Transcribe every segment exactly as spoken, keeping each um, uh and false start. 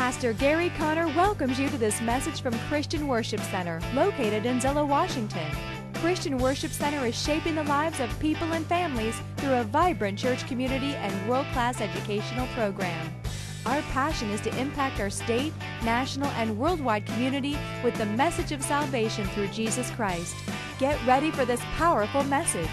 Pastor Gary Conner welcomes you to this message from Christian Worship Center, located in Zillow, Washington. Christian Worship Center is shaping the lives of people and families through a vibrant church community and world-class educational program. Our passion is to impact our state, national, and worldwide community with the message of salvation through Jesus Christ. Get ready for this powerful message.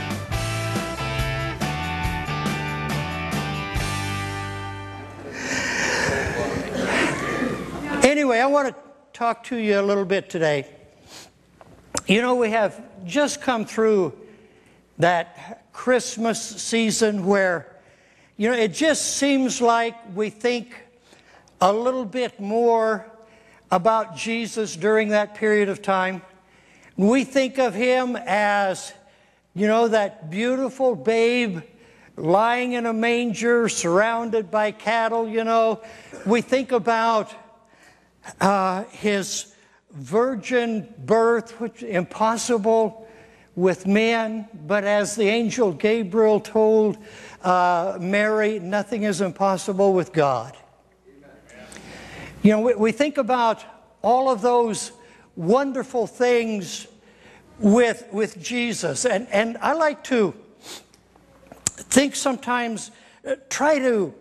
Anyway, I want to talk to you a little bit today. You know, we have just come through that Christmas season where, you know, it just seems like we think a little bit more about Jesus during that period of time. We think of him as, you know, that beautiful babe lying in a manger surrounded by cattle, you know. We think about Uh, his virgin birth, which is impossible with men, but as the angel Gabriel told uh, Mary, nothing is impossible with God. Amen. You know, we, we think about all of those wonderful things with, with Jesus, and, and I like to think sometimes, uh, try to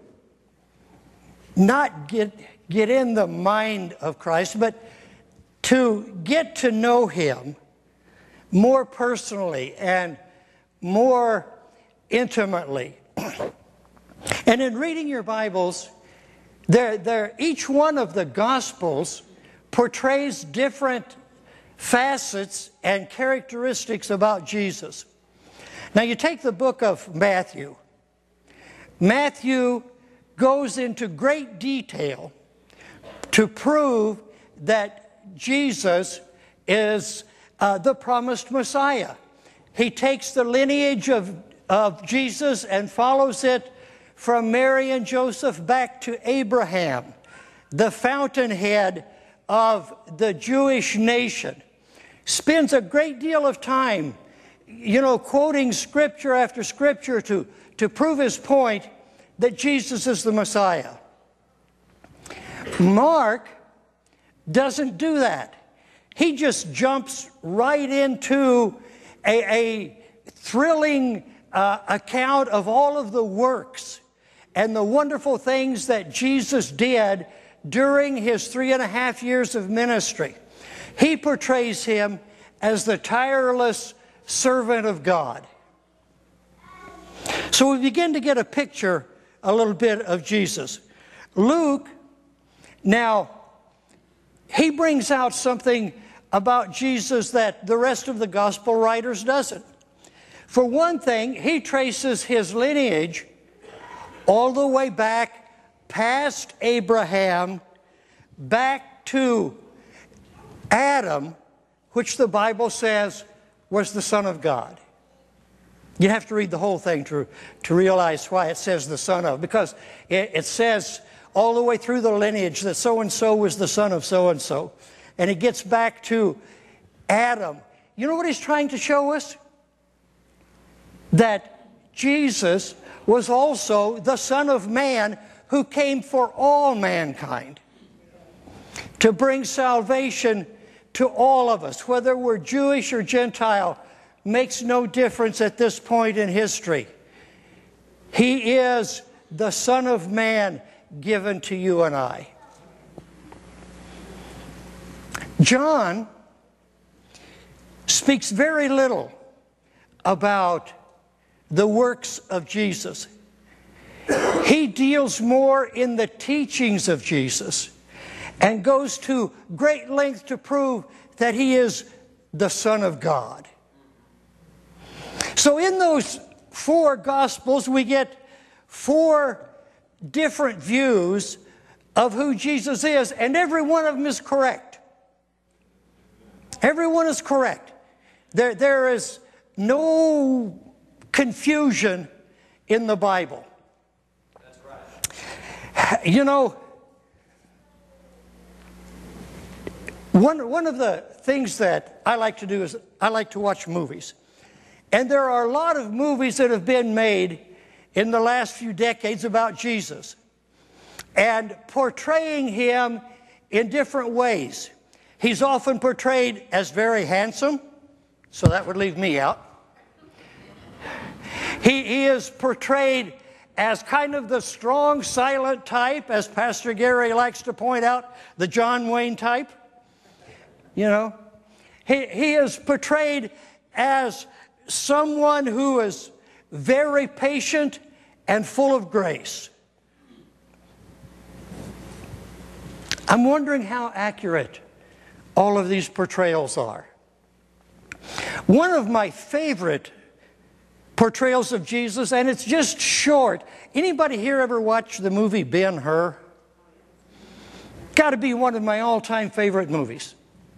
not get... get in the mind of Christ, but to get to know him more personally and more intimately. And in reading your Bibles, there, there, each one of the Gospels portrays different facets and characteristics about Jesus. Now you take the book of Matthew. Matthew goes into great detail to prove that Jesus is uh, the promised Messiah. He takes the lineage of, of Jesus and follows it from Mary and Joseph back to Abraham, the fountainhead of the Jewish nation. Spends a great deal of time, you know, quoting scripture after scripture to, to prove his point that Jesus is the Messiah. Mark doesn't do that. He just jumps right into a, a thrilling uh, account of all of the works and the wonderful things that Jesus did during his three and a half years of ministry. He portrays him as the tireless servant of God. So we begin to get a picture a little bit of Jesus. Luke, now, he brings out something about Jesus that the rest of the gospel writers doesn't. For one thing, he traces his lineage all the way back past Abraham, back to Adam, which the Bible says was the Son of God. You have to read the whole thing to, to realize why it says the Son of, because it, it says all the way through the lineage that so-and-so was the son of so-and-so. And it gets back to Adam. You know what he's trying to show us? That Jesus was also the Son of Man who came for all mankind to bring salvation to all of us. Whether we're Jewish or Gentile makes no difference at this point in history. He is the Son of Man given to you and I. John speaks very little about the works of Jesus. He deals more in the teachings of Jesus and goes to great length to prove that he is the Son of God. So in those four Gospels, we get four different views of who Jesus is, and every one of them is correct. Every one is correct. There, there is no confusion in the Bible. That's right. You know, one, one of the things that I like to do is I like to watch movies. And there are a lot of movies that have been made in the last few decades about Jesus. and portraying him in different ways. He's often portrayed as very handsome, so that would leave me out. He, he is portrayed as kind of the strong, silent type, as Pastor Gary likes to point out, the John Wayne type. You know, he, he is portrayed as someone who is very patient and full of grace. I'm wondering how accurate all of these portrayals are. One of my favorite portrayals of Jesus, and it's just short. Anybody here ever watch the movie Ben-Hur? Got to be one of my all-time favorite movies.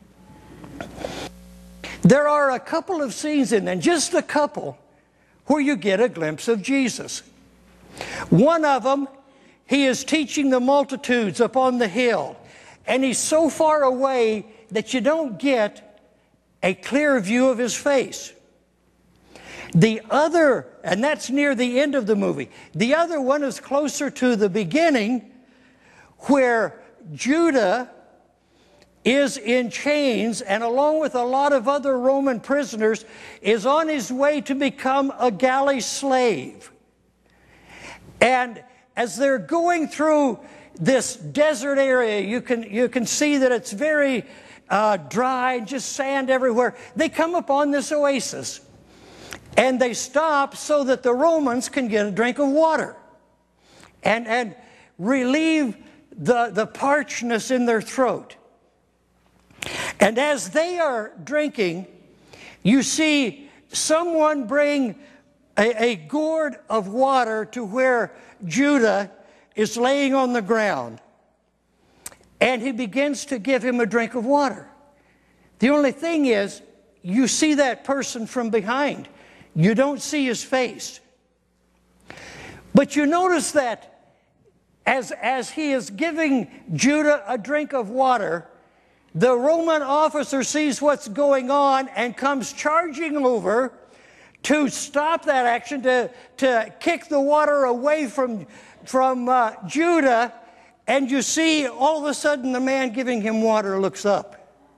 There are a couple of scenes in there, just a couple, where you get a glimpse of Jesus. One of them, he is teaching the multitudes up on the hill, and he's so far away that you don't get a clear view of his face. The other, and that's near the end of the movie, the other one is closer to the beginning, where Judah is in chains and along with a lot of other Roman prisoners is on his way to become a galley slave. And as they're going through this desert area, you can, you can see that it's very uh, dry, just sand everywhere. They come upon this oasis. And they stop so that the Romans can get a drink of water and, and relieve the, the parchness in their throat. And as they are drinking, you see someone bring a, a gourd of water to where Judah is laying on the ground. And he begins to give him a drink of water. The only thing is, you see that person from behind. You don't see his face. But you notice that as, as he is giving Judah a drink of water, the Roman officer sees what's going on and comes charging over to stop that action, to, to kick the water away from, from uh, Judah. And you see all of a sudden the man giving him water looks up.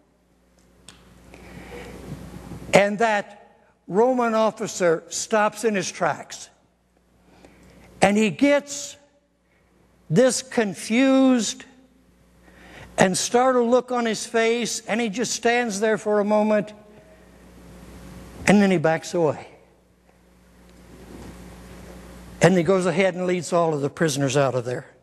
And that Roman officer stops in his tracks. And he gets this confused and startled look on his face, and he just stands there for a moment, and then he backs away. And he goes ahead and leads all of the prisoners out of there.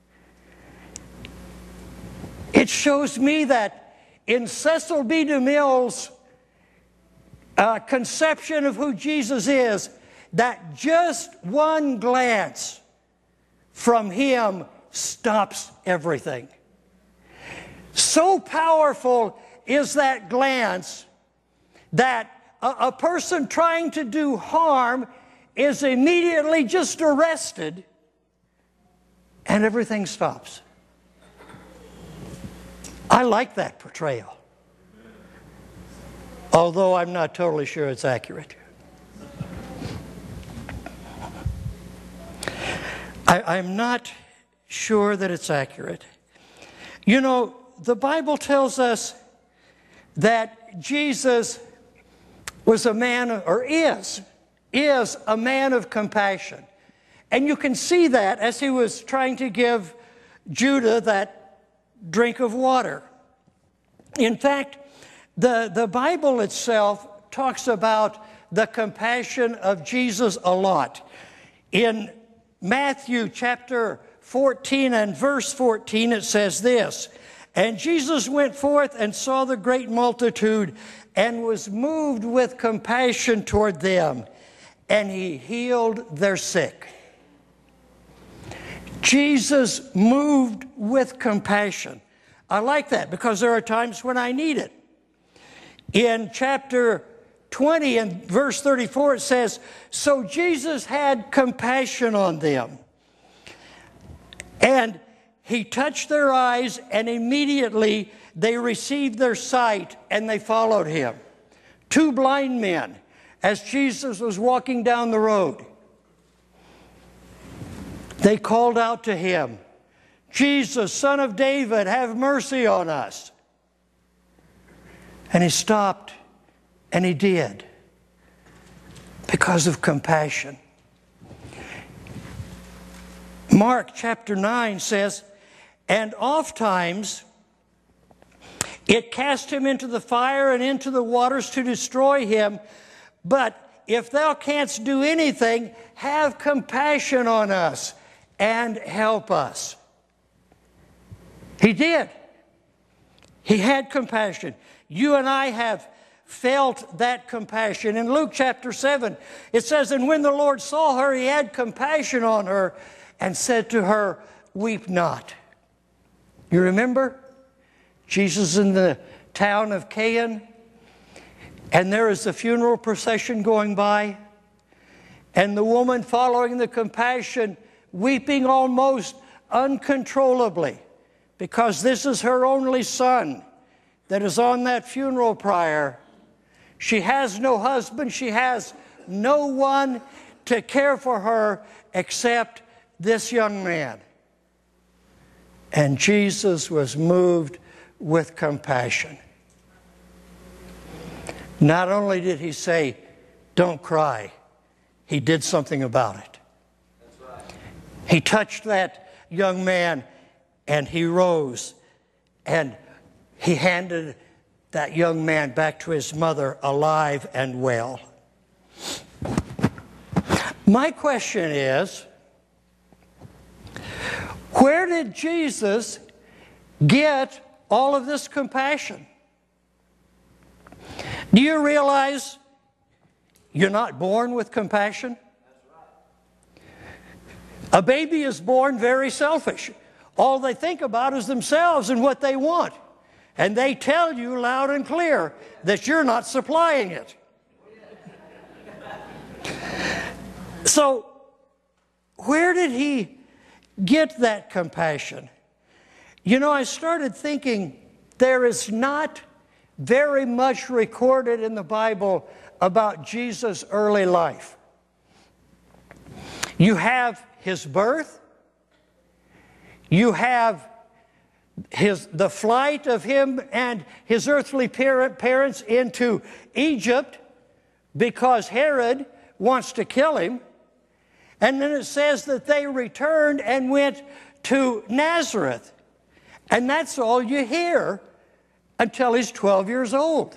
It shows me that in Cecil B. DeMille's Uh, conception of who Jesus is, that just one glance from him stops everything. So powerful is that glance that a, a person trying to do harm is immediately just arrested and everything stops. I like that portrayal, although I'm not totally sure it's accurate. I, I'm not sure that it's accurate. You know, the Bible tells us that Jesus was a man, or is, is a man of compassion. And you can see that as he was trying to give Judah that drink of water. In fact, the, the Bible itself talks about the compassion of Jesus a lot. In Matthew chapter fourteen and verse fourteen, it says this, "And Jesus went forth and saw the great multitude and was moved with compassion toward them, and he healed their sick." Jesus moved with compassion. I like that because there are times when I need it. In chapter twenty and verse thirty-four, it says, "So Jesus had compassion on them, and he touched their eyes, and immediately they received their sight, and they followed him." Two blind men, as Jesus was walking down the road, they called out to him Jesus, Son of David, have mercy on us. And he stopped, and he did, because of compassion. Mark chapter nine says, and oftentimes it cast him into the fire and into the waters to destroy him. But if thou canst do anything, have compassion on us and help us. He did. He had compassion. You and I have felt that compassion. In Luke chapter seven, it says, and when the Lord saw her, he had compassion on her and said to her, weep not. You remember? Jesus in the town of Cain, and there is the funeral procession going by, and the woman following the compassion, weeping almost uncontrollably, because this is her only son that is on that funeral pyre. She has no husband, she has no one to care for her except this young man. And Jesus was moved with compassion. Not only did he say, don't cry, he did something about it. That's right. He touched that young man and he rose and he handed that young man back to his mother alive and well. My question is, where did Jesus get all of this compassion? Do you realize you're not born with compassion? A baby is born very selfish. All they think about is themselves and what they want. And they tell you loud and clear that you're not supplying it. So, where did he get that compassion? You know, I started thinking there is not very much recorded in the Bible about Jesus' early life. You have his birth, you have his, the flight of him and his earthly parent, parents into Egypt because Herod wants to kill him. And then it says that they returned and went to Nazareth. And that's all you hear until he's twelve years old.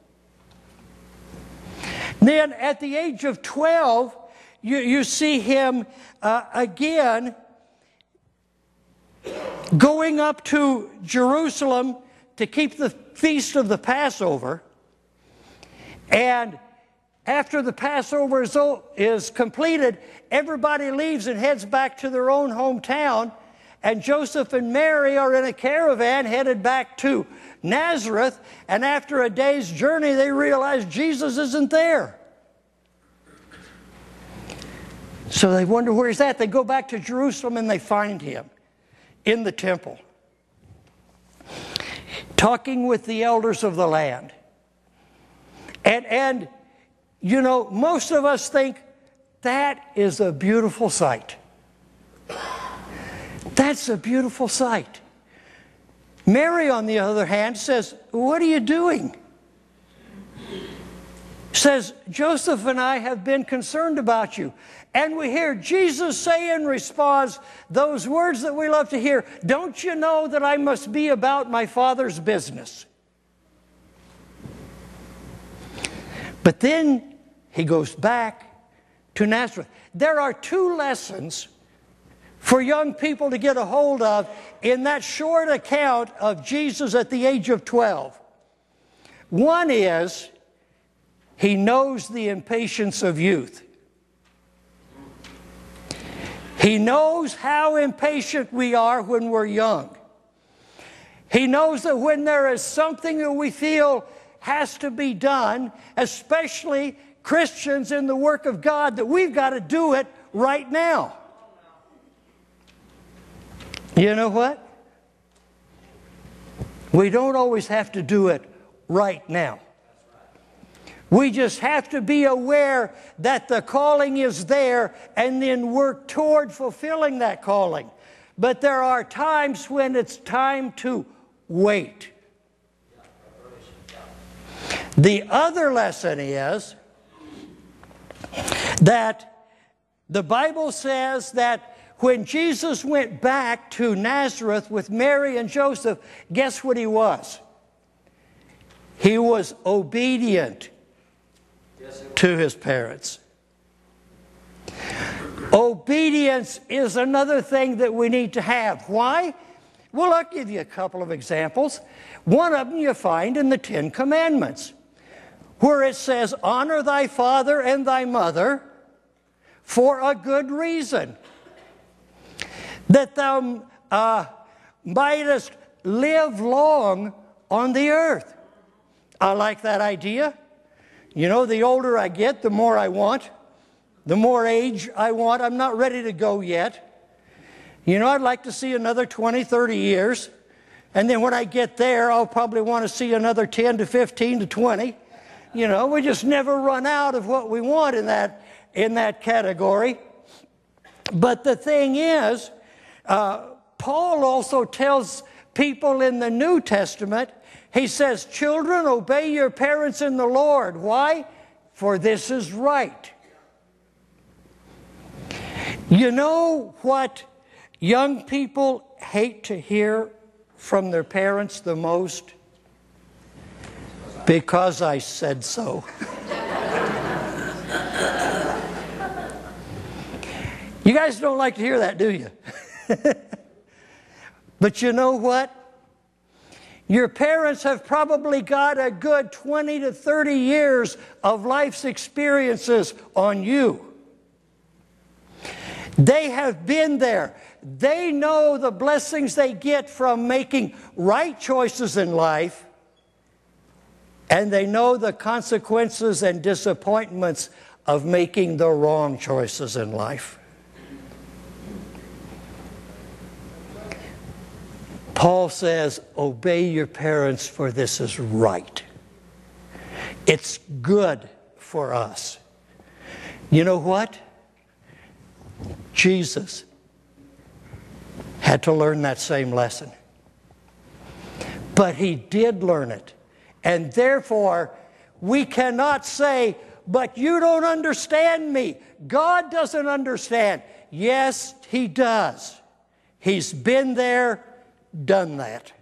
Then at the age of twelve, you, you see him uh, again going up to Jerusalem to keep the feast of the Passover. And after the Passover is, is completed, everybody leaves and heads back to their own hometown. And Joseph and Mary are in a caravan headed back to Nazareth. And after a day's journey, they realize Jesus isn't there. So they wonder where he's at. They go back to Jerusalem and they find him in the temple, talking with the elders of the land. And, and you know, most of us think that is a beautiful sight. That's a beautiful sight. Mary, on the other hand, says, what are you doing? Says, Joseph and I have been concerned about you. And we hear Jesus say in response those words that we love to hear, don't you know that I must be about my Father's business? But then he goes back to Nazareth. There are two lessons for young people to get a hold of in that short account of Jesus at the age of twelve. One is, he knows the impatience of youth. He knows how impatient we are when we're young. He knows that when there is something that we feel has to be done, especially Christians in the work of God, that we've got to do it right now. You know what? We don't always have to do it right now. We just have to be aware that the calling is there and then work toward fulfilling that calling. but there are times when it's time to wait. The other lesson is that the Bible says that when Jesus went back to Nazareth with Mary and Joseph, guess what he was? He was obedient to his parents. Obedience is another thing that we need to have. Why? Well, I'll give you a couple of examples. One of them you find in the Ten Commandments, where it says, honor thy father and thy mother for a good reason, that thou uh, mightest live long on the earth. I like that idea. You know, the older I get, the more I want. The more age I want. I'm not ready to go yet. You know, I'd like to see another twenty, thirty years. And then when I get there, I'll probably want to see another ten to fifteen to twenty. You know, we just never run out of what we want in that, in that category. But the thing is, uh, Paul also tells people in the New Testament, he says, children, obey your parents in the Lord. Why? For this is right. You know what young people hate to hear from their parents the most? Because I said so. You guys don't like to hear that, do you? But you know what? Your parents have probably got a good twenty to thirty years of life's experiences on you. They have been there. They know the blessings they get from making right choices in life, and they know the consequences and disappointments of making the wrong choices in life. Paul says, obey your parents, for this is right. It's good for us. You know what? Jesus had to learn that same lesson. But he did learn it. And therefore, we cannot say, but you don't understand me. God doesn't understand. Yes, he does. He's been there, done that.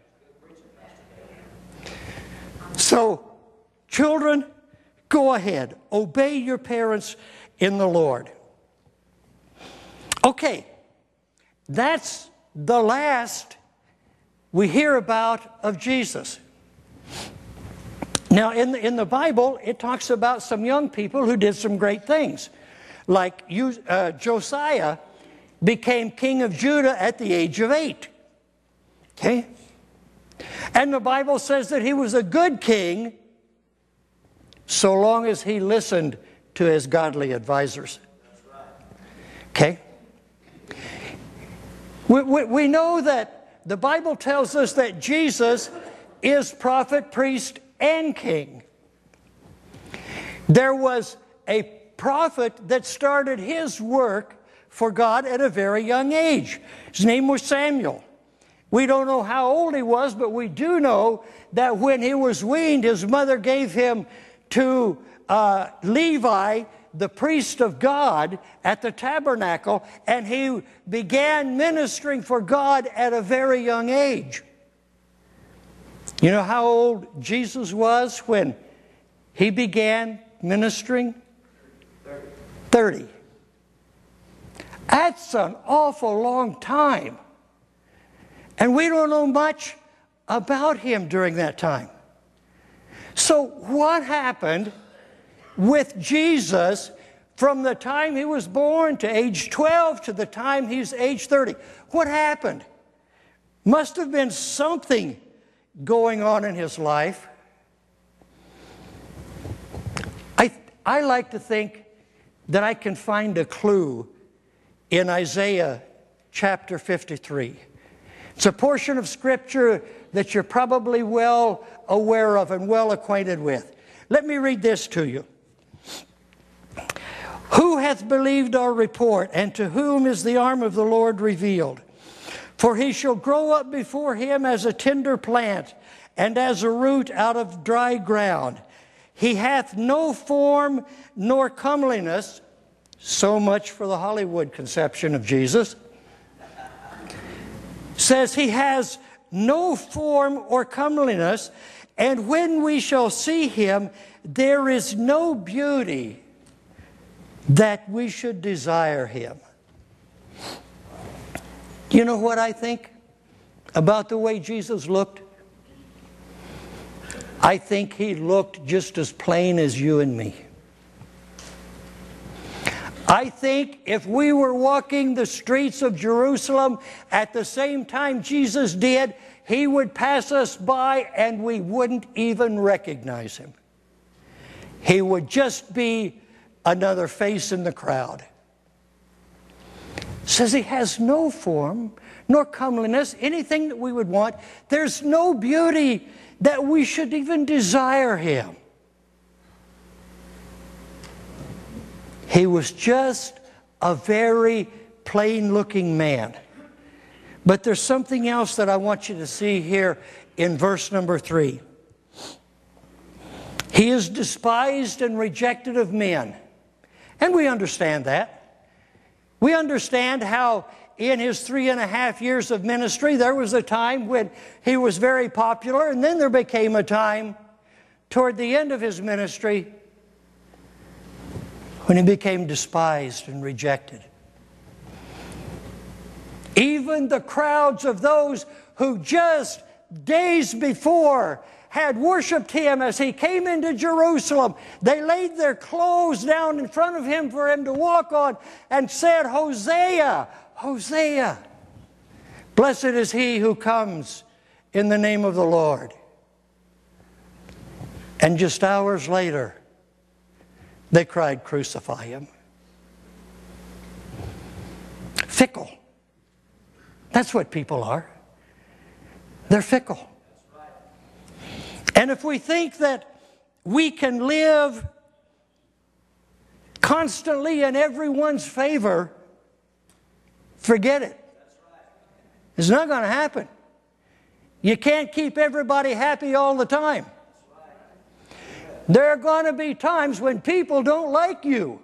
So, children, go ahead. Obey your parents in the Lord. Okay, that's the last we hear about of Jesus. Now, in the, in the Bible, it talks about some young people who did some great things. Like you, uh, Josiah became king of Judah at the age of eight. Okay? And the Bible says that he was a good king so long as he listened to his godly advisors. Okay? We, we, we know that the Bible tells us that Jesus is prophet, priest, and king. There was a prophet that started his work for God at a very young age. His name was Samuel. We don't know how old he was, but we do know that when he was weaned, his mother gave him to uh, Levi, the priest of God, at the tabernacle, and he began ministering for God at a very young age. You know how old Jesus was when he began ministering? thirty. That's an awful long time. And we don't know much about him during that time. So what happened with Jesus from the time he was born to age twelve to the time he's age thirty? What happened? Must have been something going on in his life. I, I like to think that I can find a clue in Isaiah chapter fifty-three. It's a portion of Scripture that you're probably well aware of and well acquainted with. Let me read this to you. Who hath believed our report, and to whom is the arm of the Lord revealed? For he shall grow up before him as a tender plant, and as a root out of dry ground. He hath no form nor comeliness. So much for the Hollywood conception of Jesus. Says he has no form or comeliness, and when we shall see him, there is no beauty that we should desire him. You know what I think about the way Jesus looked? I think he looked just as plain as you and me. I think if we were walking the streets of Jerusalem at the same time Jesus did, he would pass us by and we wouldn't even recognize him. He would just be another face in the crowd. Says he has no form, nor comeliness, anything that we would want. There's no beauty that we should even desire him. He was just a very plain-looking man. But there's something else that I want you to see here in verse number three. He is despised and rejected of men. And we understand that. We understand how in his three and a half years of ministry, there was a time when he was very popular, and then there became a time toward the end of his ministry when he became despised and rejected. Even the crowds of those who just days before had worshiped him as he came into Jerusalem, they laid their clothes down in front of him for him to walk on and said, Hosea, Hosea, blessed is he who comes in the name of the Lord. And just hours later, they cried, crucify him. Fickle. That's what people are. They're fickle. And if we think that we can live constantly in everyone's favor, forget it. It's not going to happen. You can't keep everybody happy all the time. There are going to be times when people don't like you.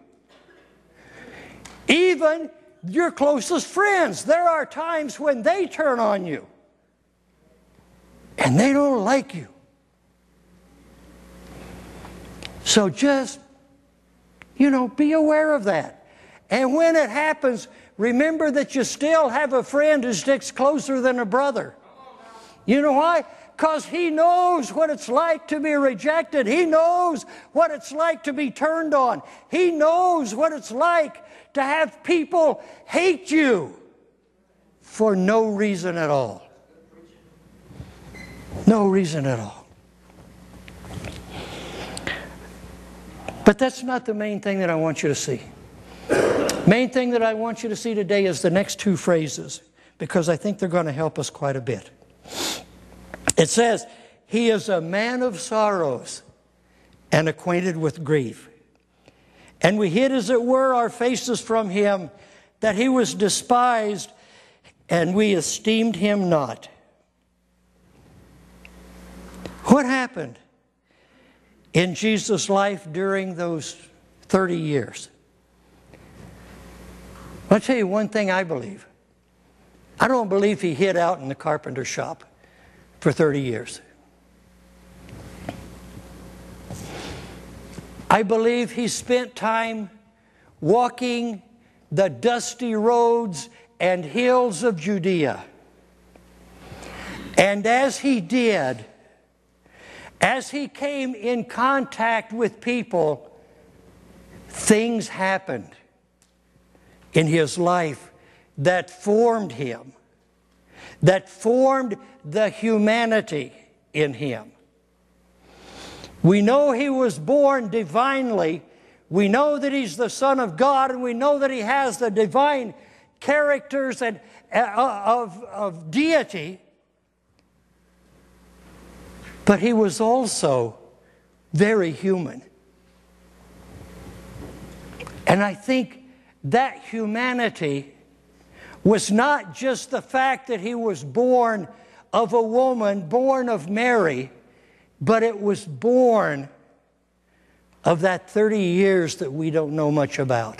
Even your closest friends, there are times when they turn on you. And they don't like you. So just, you know, be aware of that. And when it happens, remember that you still have a friend who sticks closer than a brother. You know why? Because he knows what it's like to be rejected. He knows what it's like to be turned on. He knows what it's like to have people hate you for no reason at all. No reason at all. But that's not the main thing that I want you to see. Main thing that I want you to see today is the next two phrases, because I think they're going to help us quite a bit. It says, he is a man of sorrows and acquainted with grief. And we hid, as it were, our faces from him, that he was despised, and we esteemed him not. What happened in Jesus' life during those thirty years? I'll tell you one thing I believe. I don't believe he hid out in the carpenter shop for thirty years. I believe he spent time walking the dusty roads and hills of Judea. And as he did, as he came in contact with people, things happened in his life that formed him, that formed the humanity in him. We know he was born divinely. We know that he's the Son of God, and we know that he has the divine characters and, uh, of, of deity. But he was also very human. And I think that humanity was not just the fact that he was born of a woman, born of Mary, but it was born of that thirty years that we don't know much about.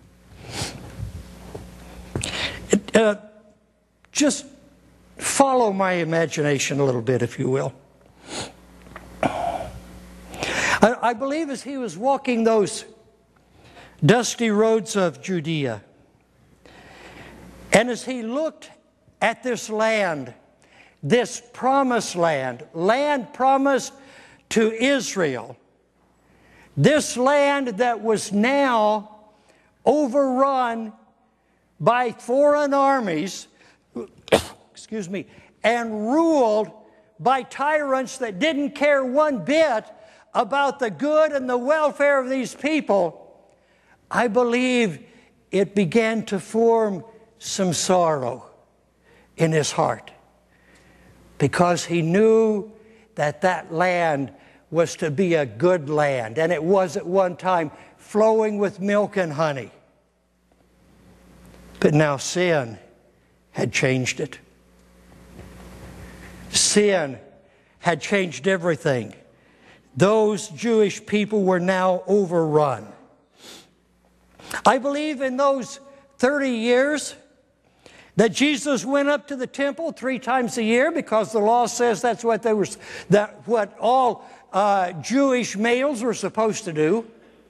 Uh, just follow my imagination a little bit, if you will. I, I believe as he was walking those dusty roads of Judea, and as he looked at this land, this promised land, land promised to Israel, this land that was now overrun by foreign armies, excuse me, and ruled by tyrants that didn't care one bit about the good and the welfare of these people, I believe it began to form some sorrow in his heart, because he knew that that land was to be a good land, and it was at one time flowing with milk and honey. But now sin had changed it. Sin had changed everything. Those Jewish people were now overrun. I believe in those thirty years that Jesus went up to the temple three times a year, because the law says that's what they were, that what all uh, Jewish males were supposed to do.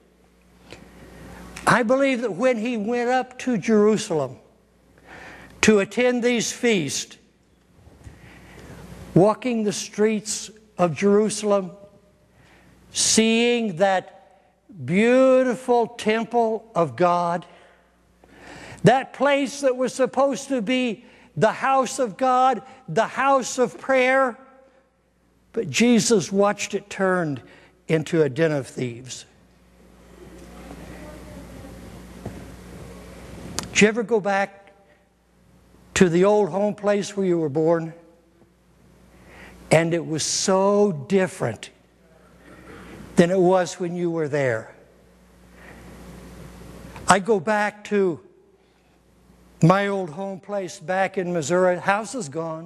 I believe that when he went up to Jerusalem to attend these feasts, walking the streets of Jerusalem, seeing that beautiful temple of God, that place that was supposed to be the house of God, the house of prayer, but Jesus watched it turned into a den of thieves. Did you ever go back to the old home place where you were born? And it was so different than it was when you were there. I go back to my old home place back in Missouri. House is gone.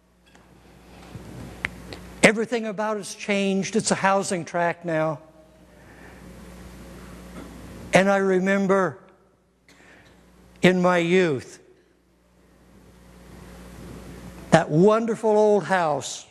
Everything about it's changed. It's a housing tract now. And I remember in my youth, that wonderful old house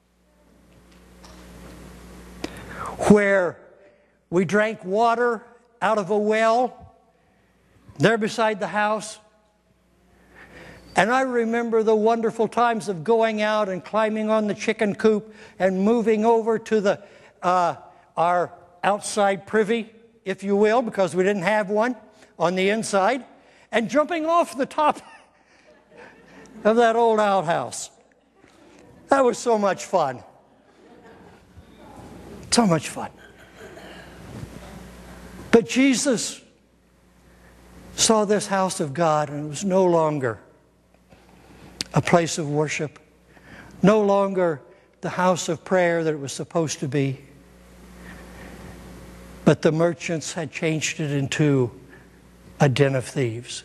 where we drank water out of a well there beside the house. And I remember the wonderful times of going out and climbing on the chicken coop and moving over to the uh, our outside privy, if you will, because we didn't have one on the inside, and jumping off the top of that old outhouse. That was so much fun. So much fun. But Jesus saw this house of God, and it was no longer a place of worship, no longer the house of prayer that it was supposed to be. But the merchants had changed it into a den of thieves.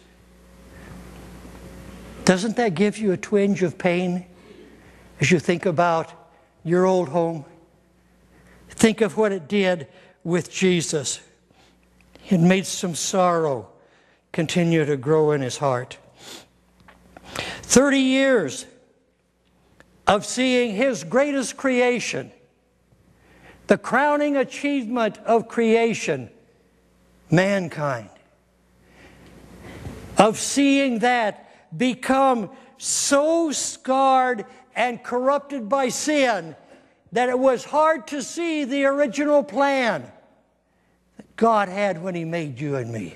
Doesn't that give you a twinge of pain as you think about your old home? Think of what it did with Jesus. It made some sorrow continue to grow in his heart. Thirty years of seeing his greatest creation, the crowning achievement of creation, mankind, of seeing that become so scarred and corrupted by sin that it was hard to see the original plan that God had when he made you and me.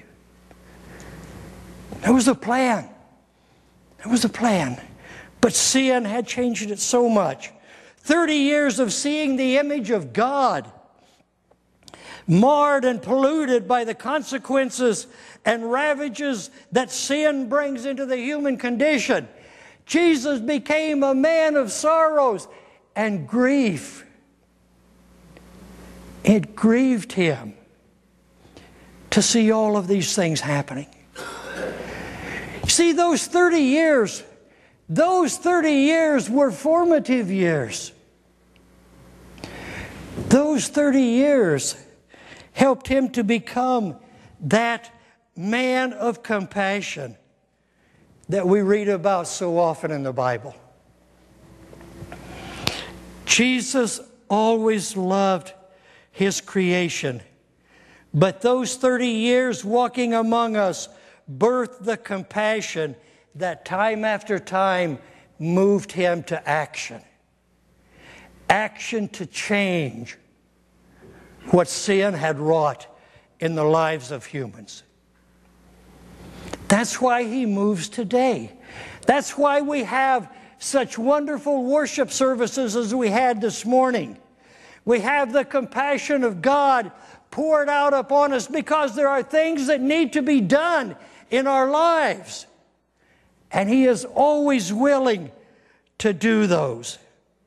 There was a plan. There was a plan. But sin had changed it so much. Thirty years of seeing the image of God marred and polluted by the consequences and ravages that sin brings into the human condition. Jesus became a man of sorrows and grief. It grieved him to see all of these things happening. see, those thirty years, those thirty years were formative years. Those thirty years helped him to become that man of compassion that we read about so often in the Bible. Jesus always loved His creation, but those thirty years walking among us birthed the compassion that time after time moved Him to action. Action to change what sin had wrought in the lives of humans. That's why He moves today. That's why we have such wonderful worship services as we had this morning. We have the compassion of God poured out upon us because there are things that need to be done in our lives. And He is always willing to do those.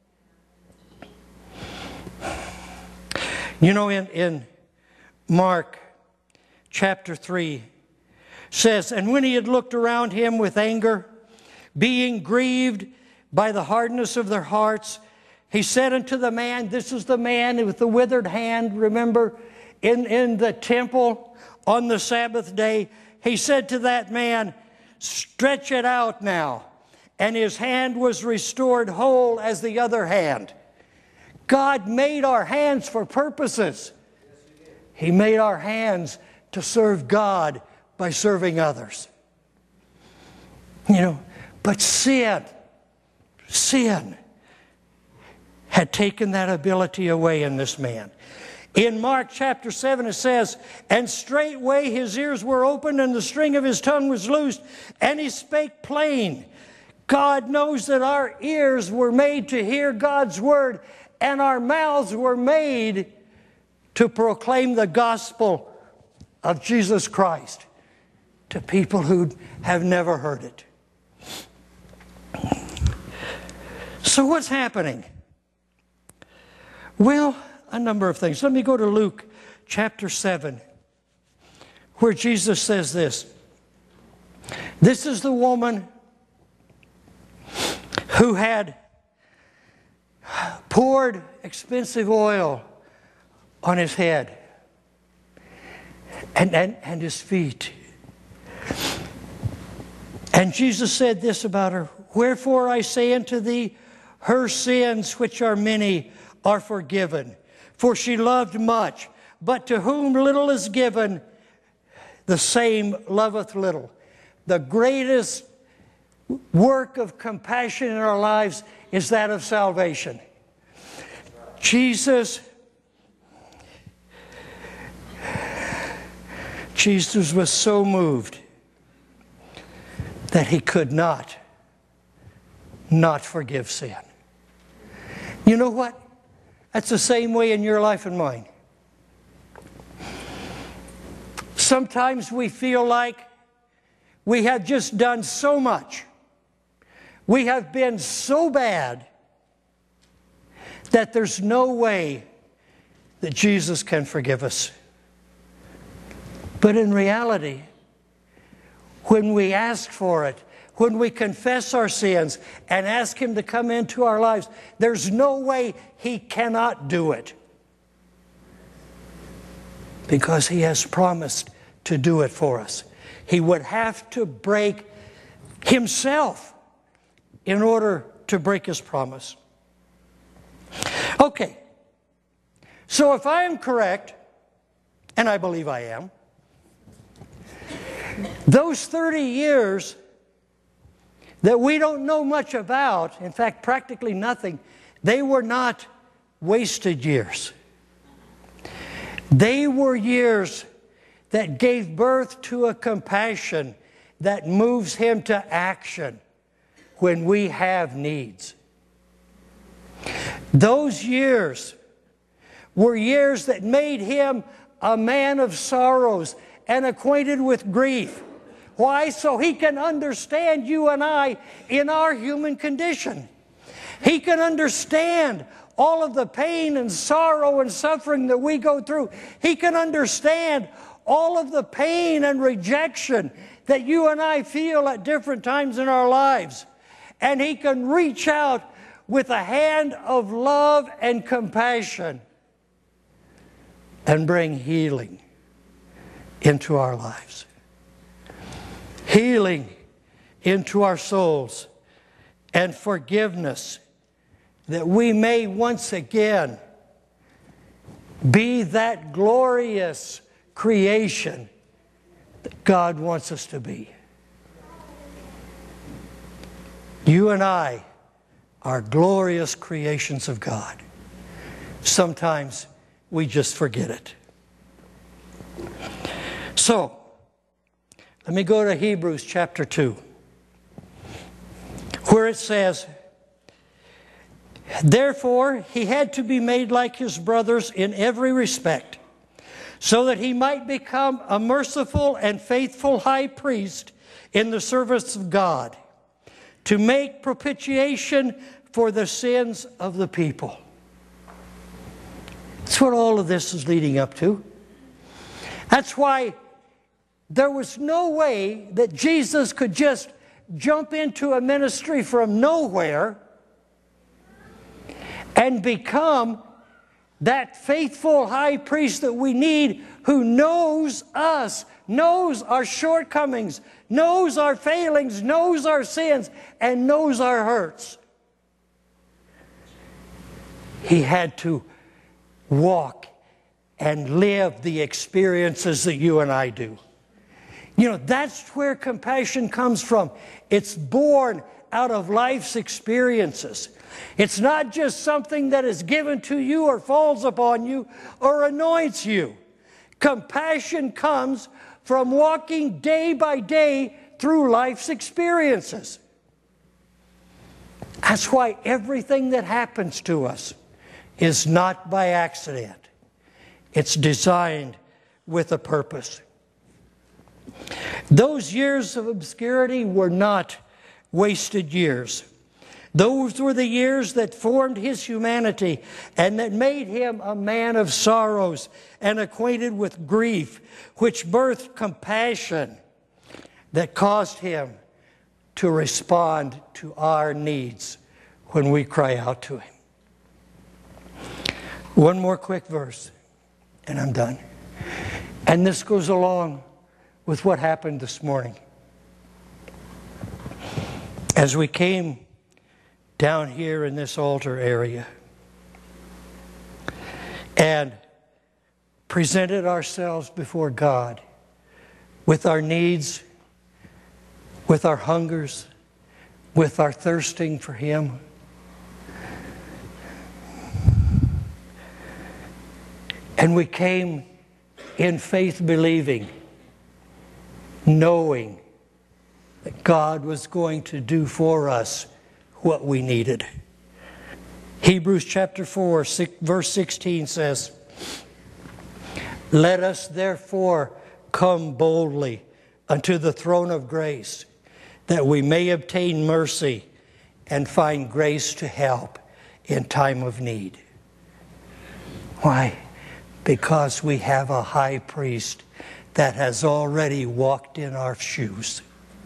You know, in, in Mark chapter three, says, "And when He had looked around Him with anger, being grieved by the hardness of their hearts, He said unto the man," this is the man with the withered hand, remember, in, in the temple on the Sabbath day, He said to that man, "Stretch it out now." And his hand was restored whole as the other hand. God made our hands for purposes. He made our hands to serve God by serving others. You know, but sin, sin had taken that ability away in this man. In Mark chapter seven it says, "And straightway his ears were opened and the string of his tongue was loosed, and he spake plain." God knows that our ears were made to hear God's word, and our mouths were made to proclaim the gospel of Jesus Christ to people who have never heard it. So what's happening? Well, a number of things. Let me go to Luke chapter seven, where Jesus says this. This is the woman who had poured expensive oil on his head and, and, and his feet. And Jesus said this about her, "Wherefore I say unto thee, her sins, which are many, are forgiven. For she loved much, but to whom little is given, the same loveth little." The greatest work of compassion in our lives is that of salvation. Jesus, Jesus was so moved that He could not, not forgive sin. You know what? That's the same way in your life and mine. Sometimes we feel like we have just done so much. We have been so bad that there's no way that Jesus can forgive us. But in reality, when we ask for it, when we confess our sins and ask Him to come into our lives, there's no way He cannot do it. Because He has promised to do it for us. He would have to break Himself in order to break His promise. Okay, so if I am correct, and I believe I am, those thirty years that we don't know much about, in fact, practically nothing, they were not wasted years. They were years that gave birth to a compassion that moves Him to action when we have needs. Those years were years that made Him a man of sorrows and acquainted with grief. Why? So He can understand you and I in our human condition. He can understand all of the pain and sorrow and suffering that we go through. He can understand all of the pain and rejection that you and I feel at different times in our lives. And He can reach out with a hand of love and compassion and bring healing into our lives. Healing into our souls and forgiveness, that we may once again be that glorious creation that God wants us to be. You and I are glorious creations of God. Sometimes we just forget it. So, let me go to Hebrews chapter two, where it says, therefore, He had to be made like His brothers in every respect, so that He might become a merciful and faithful high priest in the service of God, to make propitiation for the sins of the people. That's what all of this is leading up to. That's why there was no way that Jesus could just jump into a ministry from nowhere and become that faithful high priest that we need, who knows us, knows our shortcomings, knows our failings, knows our sins, and knows our hurts. He had to walk and live the experiences that you and I do. You know, that's where compassion comes from. It's born out of life's experiences. It's not just something that is given to you or falls upon you or anoints you. Compassion comes from walking day by day through life's experiences. That's why everything that happens to us is not by accident. It's designed with a purpose. Those years of obscurity were not wasted years. Those were the years that formed His humanity and that made Him a man of sorrows and acquainted with grief, which birthed compassion that caused Him to respond to our needs when we cry out to Him. One more quick verse, and I'm done. And this goes along with what happened this morning. As we came down here in this altar area and presented ourselves before God with our needs, with our hungers, with our thirsting for Him, and we came in faith believing, knowing that God was going to do for us what we needed. Hebrews chapter four, verse sixteen says, let us therefore come boldly unto the throne of grace, that we may obtain mercy and find grace to help in time of need. Why? Because we have a high priest that has already walked in our shoes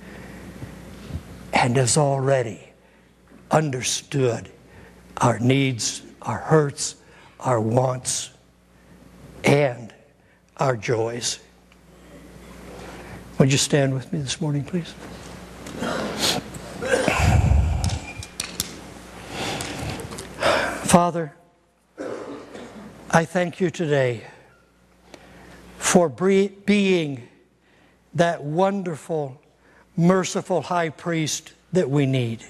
and has already understood our needs, our hurts, our wants, and our joys. Would you stand with me this morning, please? Father, I thank You today for being that wonderful, merciful high priest that we need.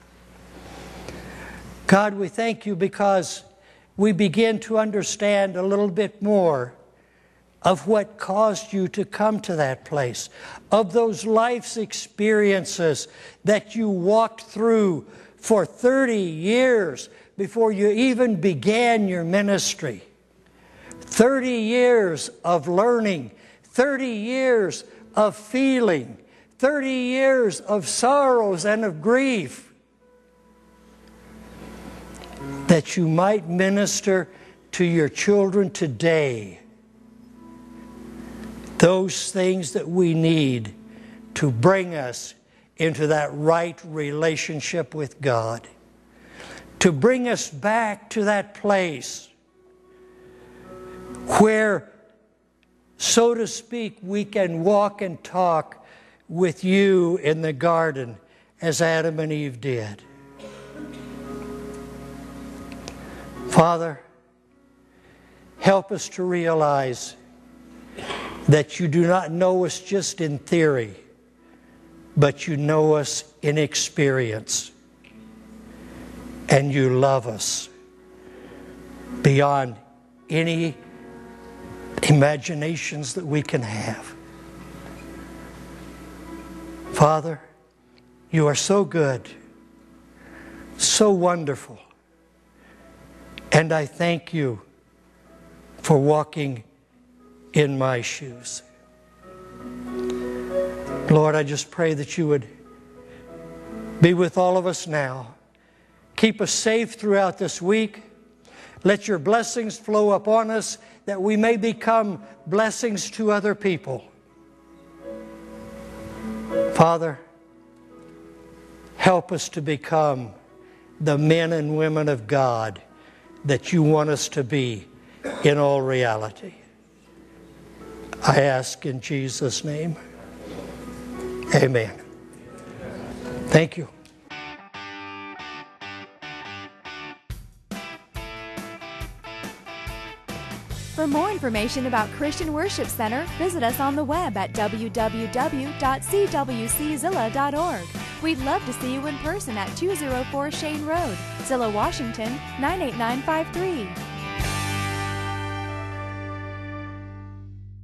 God, we thank You because we begin to understand a little bit more of what caused You to come to that place, of those life's experiences that You walked through for thirty years before You even began Your ministry. thirty years of learning, thirty years of feeling, thirty years of sorrows and of grief, that You might minister to Your children today those things that we need to bring us into that right relationship with God, to bring us back to that place where, so to speak, we can walk and talk with you in the garden as Adam and Eve did. Father, help us to realize that you do not know us just in theory, but you know us in experience. And you love us beyond any imaginations that we can have. Father, you are so good, so wonderful, and I thank you for walking in my shoes. Lord, I just pray that you would be with all of us now. Keep us safe throughout this week. Let your blessings flow upon us that we may become blessings to other people. Father, help us to become the men and women of God that you want us to be in all reality. I ask in Jesus' name. Amen. Thank you. For more information about Christian Worship Center, visit us on the web at w w w dot c w c zilla dot org. We'd love to see you in person at two oh four Shane Road, Zillah, Washington, nine eight nine five three.